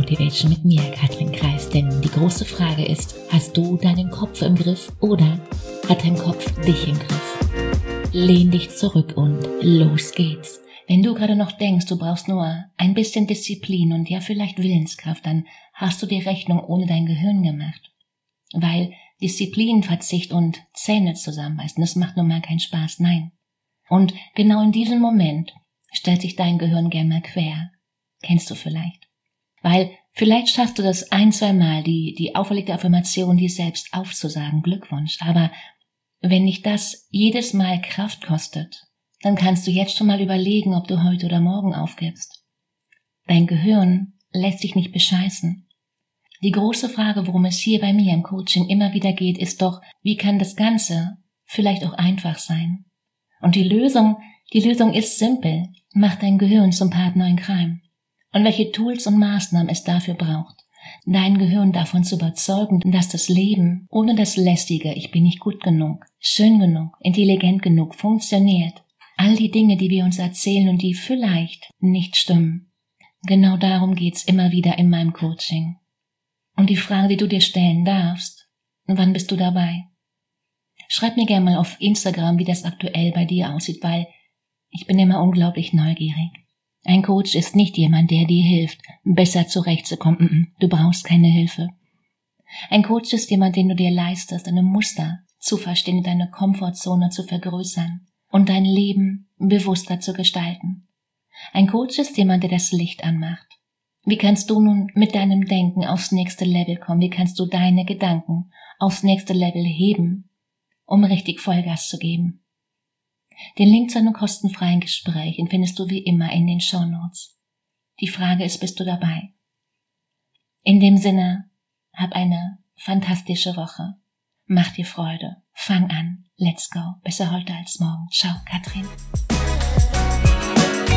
Motivation mit mir, Katrin Kreis, denn die große Frage ist, hast du deinen Kopf im Griff oder hat dein Kopf dich im Griff? Lehn dich zurück und los geht's. Wenn du gerade noch denkst, du brauchst nur ein bisschen Disziplin und ja vielleicht Willenskraft, dann hast du die Rechnung ohne dein Gehirn gemacht. Weil Disziplin, Verzicht und Zähne zusammenbeißen, das macht nun mal keinen Spaß, nein. Und genau in diesem Moment stellt sich dein Gehirn gern mal quer. Kennst du vielleicht? Weil vielleicht schaffst du das 1-2 Mal, die auferlegte Affirmation dir selbst aufzusagen, Glückwunsch. Aber wenn dich das jedes Mal Kraft kostet, dann kannst du jetzt schon mal überlegen, ob du heute oder morgen aufgibst. Dein Gehirn lässt dich nicht bescheißen. Die große Frage, worum es hier bei mir im Coaching immer wieder geht, ist doch, wie kann das Ganze vielleicht auch einfach sein? Und die Lösung ist simpel. Mach dein Gehirn zum Partner in Crime. Und welche Tools und Maßnahmen es dafür braucht, dein Gehirn davon zu überzeugen, dass das Leben ohne das lästige Ich bin nicht gut genug, schön genug, intelligent genug funktioniert. All die Dinge, die wir uns erzählen und die vielleicht nicht stimmen. Genau darum geht's immer wieder in meinem Coaching. Und die Frage, die du dir stellen darfst, wann bist du dabei? Schreib mir gerne mal auf Instagram, wie das aktuell bei dir aussieht, weil ich bin immer unglaublich neugierig. Ein Coach ist nicht jemand, der dir hilft, besser zurechtzukommen. Du brauchst keine Hilfe. Ein Coach ist jemand, den du dir leistest, deine Muster zu verstehen, deine Komfortzone zu vergrößern und dein Leben bewusster zu gestalten. Ein Coach ist jemand, der das Licht anmacht. Wie kannst du nun mit deinem Denken aufs nächste Level kommen? Wie kannst du deine Gedanken aufs nächste Level heben, um richtig Vollgas zu geben? Den Link zu einem kostenfreien Gespräch findest du wie immer in den Shownotes. Die Frage ist, bist du dabei? In dem Sinne, hab eine fantastische Woche. Mach dir Freude. Fang an. Let's go. Besser heute als morgen. Ciao, Katrin.